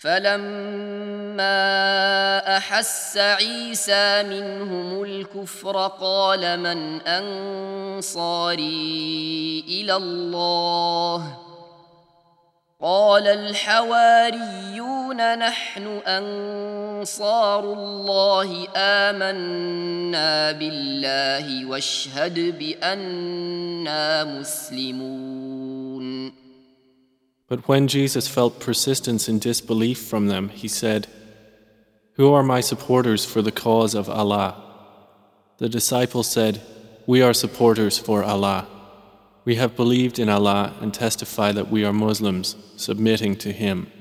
فلما أحس عيسى منهم الكفر قال من أنصاري إلى الله قال الحواريون نحن أنصار الله آمنا بالله واشهد بأننا مسلمون. But when Jesus felt persistence in disbelief from them, he said, "Who are my supporters for the cause of Allah?" The disciples said, "We are supporters for Allah. We have believed in Allah and testify that we are Muslims, submitting to Him."